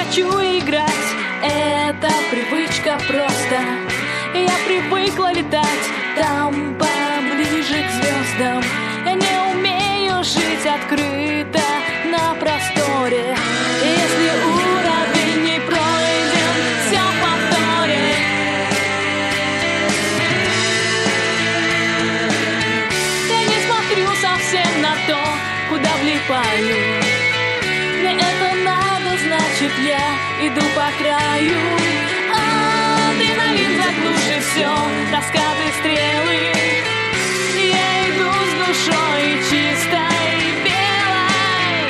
хочу играть, это привычка просто. Я привыкла летать там поближе к звездам. Я не умею жить открыто на просторе. Если уровень не пройден, все повторит. Я не смотрю совсем на то, куда влипаю. Мне это надо, значит я иду по краю. Адреналин заглушит все, раскаты стрелы. Я иду с душой чистой, белой.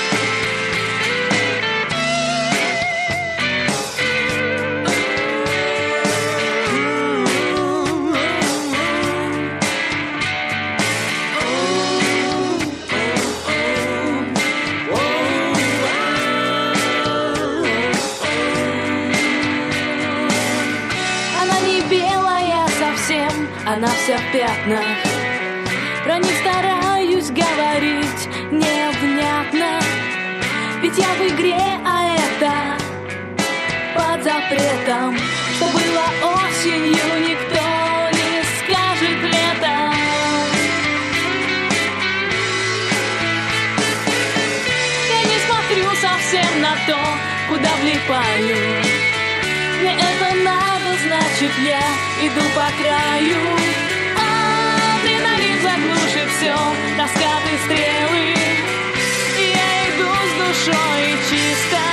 Она не белая совсем, она вся в пятнах. Про них стараюсь говорить невнятно. Ведь я в игре, а это под запретом. Что было осенью, никто не скажет летом. Я не смотрю совсем на то, куда влипаю. Мне это надо, значит я иду по краю. Адреналин заглушит все, раскаты стрелы. Я иду с душой чисто.